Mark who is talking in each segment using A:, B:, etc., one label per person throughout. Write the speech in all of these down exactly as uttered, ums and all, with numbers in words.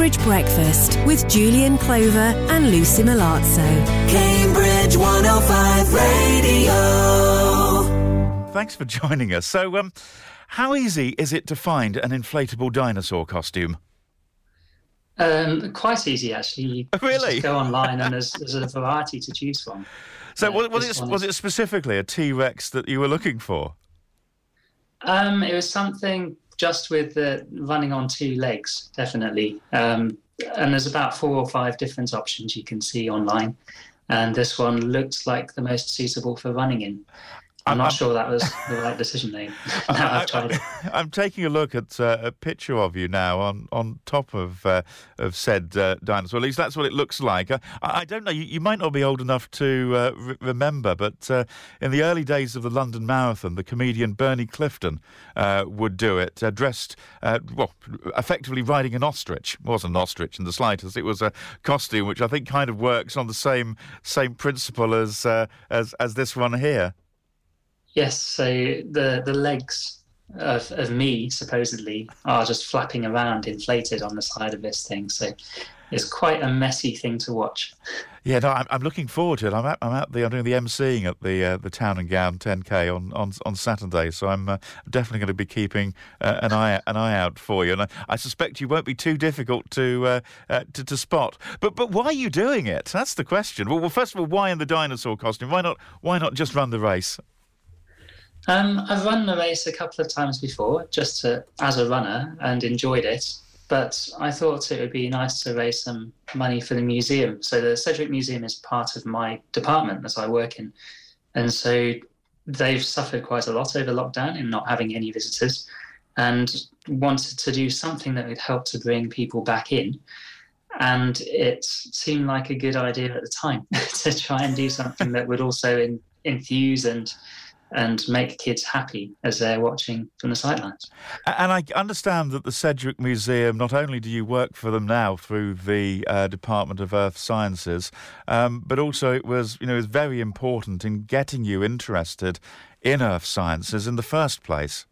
A: Cambridge Breakfast with Julian Clover and Lucy Milazzo.
B: Cambridge one oh five Radio.
C: Thanks for joining us. So, um, how easy is it to find an inflatable dinosaur costume?
D: Um, quite easy, actually. You
C: Really?
D: Just go online and there's, there's a variety to choose from.
C: So,
D: Uh,
C: was, was,
D: this
C: it,
D: one
C: was
D: is-
C: it specifically a T-Rex that you were looking for?
D: Um, it was something just with the running on two legs, definitely. Um, and there's about four or five different options you can see online. And this one looks like the most suitable for running in. I'm,
C: I'm-
D: not
C: I'm-
D: sure that was the right decision, though. Now I've tried it.
C: I'm taking a look at uh, a picture of you now on, on top of uh, of said uh, dinosaur. At least that's what it looks like. Uh, I, I don't know. You, you might not be old enough to uh, re- remember, but uh, in the early days of the London Marathon, the comedian Bernie Clifton uh, would do it, uh, dressed, uh, well, effectively riding an ostrich. It wasn't an ostrich in the slightest. It was a costume which I think kind of works on the same same principle as uh, as as this one here.
D: Yes, so the, the legs of, of me, supposedly, are just flapping around, inflated on the side of this thing. So it's quite a messy thing to watch.
C: Yeah, no, I'm, I'm looking forward to it. I'm at, I'm at the I'm doing the emceeing at the uh, the Town and Gown ten K on, on on Saturday, so I'm uh, definitely going to be keeping uh, an eye an eye out for you, and I, I suspect you won't be too difficult to, uh, uh, to to spot. But but why are you doing it? That's the question. Well, well, first of all, why in the dinosaur costume? Why not why not just run the race?
D: Um, I've run the race a couple of times before, just to, as a runner, and enjoyed it. But I thought it would be nice to raise some money for the museum. So the Sedgwick Museum is part of my department that I work in. And so they've suffered quite a lot over lockdown in not having any visitors, and wanted to do something that would help to bring people back in. And it seemed like a good idea at the time to try and do something that would also in, enthuse and and make kids happy as they're watching from the sidelines.
C: And I understand that the Sedgwick Museum, not only do you work for them now through the uh, Department of Earth Sciences, um, but also it was, you know, it was very important in getting you interested in earth sciences in the first place.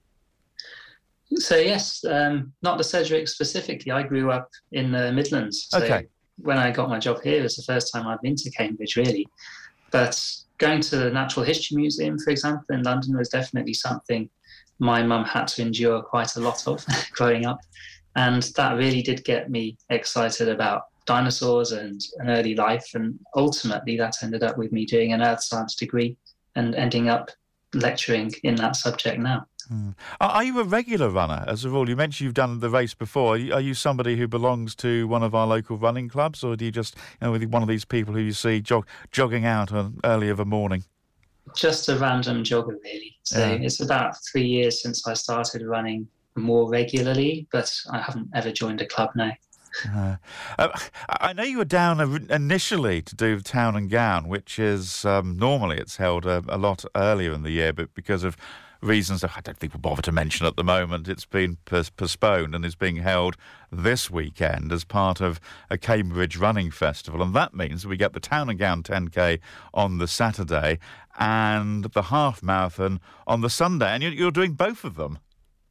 D: So yes, um, not the Sedgwick specifically. I grew up in the Midlands. So
C: Okay.
D: when I got my job here, it was the first time I'd been to Cambridge, really. But going to the Natural History Museum, for example, in London was definitely something my mum had to endure quite a lot of growing up. And that really did get me excited about dinosaurs and an early life. And ultimately, that ended up with me doing an earth science degree and ending up lecturing in that subject now.
C: Hmm. Are, are you a regular runner, as a rule? You mentioned you've done the race before. Are you, are you somebody who belongs to one of our local running clubs, or do you just, you know, one of these people who you see jog, jogging out on early of a morning?
D: Just a random jogger, really. So
C: Yeah.
D: it's about three years since I started running more regularly, but I haven't ever joined a club now.
C: Uh, uh, I know you were down initially to do Town and Gown, which is um, normally it's held a, a lot earlier in the year, but because of reasons that I don't think we'll bother to mention at the moment, it's been pos- postponed and is being held this weekend as part of a Cambridge Running Festival. And that means we get the Town and Gown ten K on the Saturday and the half marathon on the Sunday. And you're, you're doing both of them.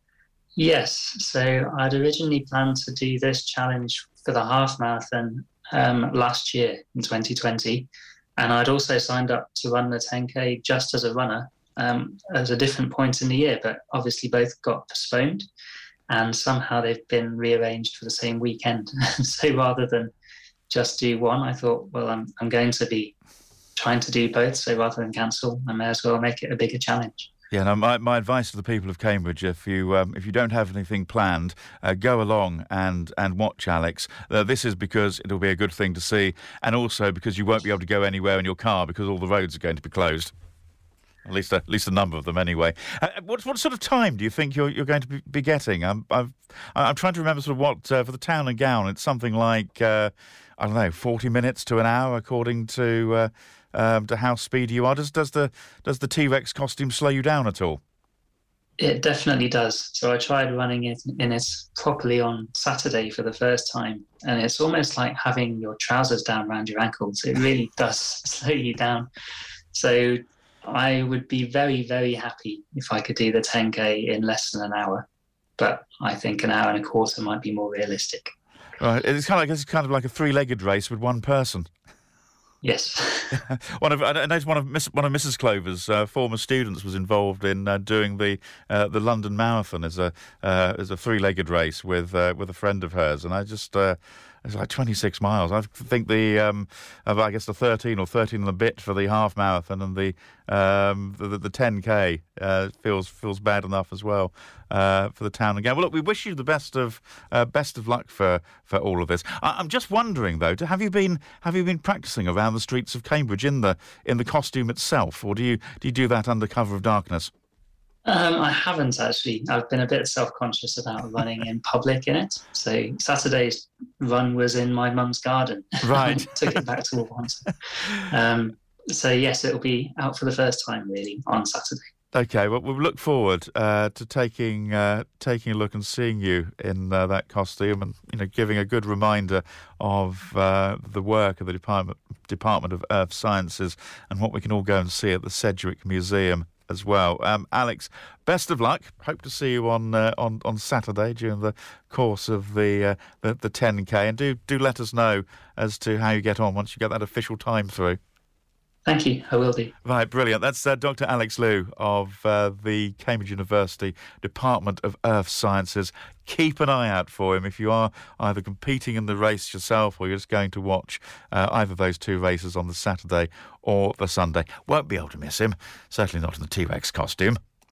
D: Yes, so I'd originally planned to do this challenge for the half marathon um, last year in twenty twenty, and I'd also signed up to run the ten K just as a runner um, at a different point in the year, but obviously both got postponed, and somehow they've been rearranged for the same weekend. So rather than just do one, I thought, well, I'm I'm going to be trying to do both, so rather than cancel, I may as well make it a bigger challenge.
C: Yeah, no, my, my advice to the people of Cambridge, if you um, if you don't have anything planned, uh, go along and, and watch Alex. Uh, this is because it'll be a good thing to see, and also because you won't be able to go anywhere in your car because all the roads are going to be closed. At least a, at least a number of them anyway. Uh, what what sort of time do you think you're you're going to be, be getting? I'm I've, I'm trying to remember sort of what uh, for the Town and Gown. It's something like uh, I don't know, forty minutes to an hour, according to. Uh, Um, to how speedy you are. Does does the does the T-Rex costume slow you down at all?
D: It definitely does. So I tried running it in it properly on Saturday for the first time, and it's almost like having your trousers down around your ankles. It really does slow you down. So I would be very, very happy if I could do the ten K in less than an hour, but I think an hour and a quarter might be more realistic.
C: Right, it's kind of like it's kind of like a three-legged race with one person.
D: Yes.
C: one of I noticed one of Miss, one of Missus Clover's uh, former students was involved in uh, doing the uh, the London Marathon as a uh, as a three-legged race with uh, with a friend of hers, and I just uh, it's like twenty-six miles. I think the um, I guess the thirteen or thirteen and a bit for the half marathon, and the um, the, the ten K uh, feels feels bad enough as well uh, for the town again. Well, look, we wish you the best of uh, best of luck for, for all of this. I, I'm just wondering though, have you been have you been practising around the streets of Cambridge in the in the costume itself, or do you do you do that under cover of darkness?
D: Um, I haven't actually. I've been a bit self-conscious about running in public in it. So Saturday's run was in my mum's garden.
C: Right.
D: Took it back to Wolverhampton. Um, so yes, it'll be out for the first time really on Saturday.
C: Okay, well, we'll look forward uh, to taking uh, taking a look and seeing you in uh, that costume, and you know, giving a good reminder of uh, the work of the Department Department of Earth Sciences and what we can all go and see at the Sedgwick Museum as well. Um, Alex, best of luck. Hope to see you on uh, on on Saturday during the course of the, uh, the the ten K, and do do let us know as to how you get on once you get that official time through.
D: Thank you, I will do.
C: Right, brilliant. That's uh, Doctor Alex Liu of uh, the Cambridge University Department of Earth Sciences. Keep an eye out for him if you are either competing in the race yourself or you're just going to watch uh, either of those two races on the Saturday or the Sunday. Won't be able to miss him, certainly not in the T-Rex costume.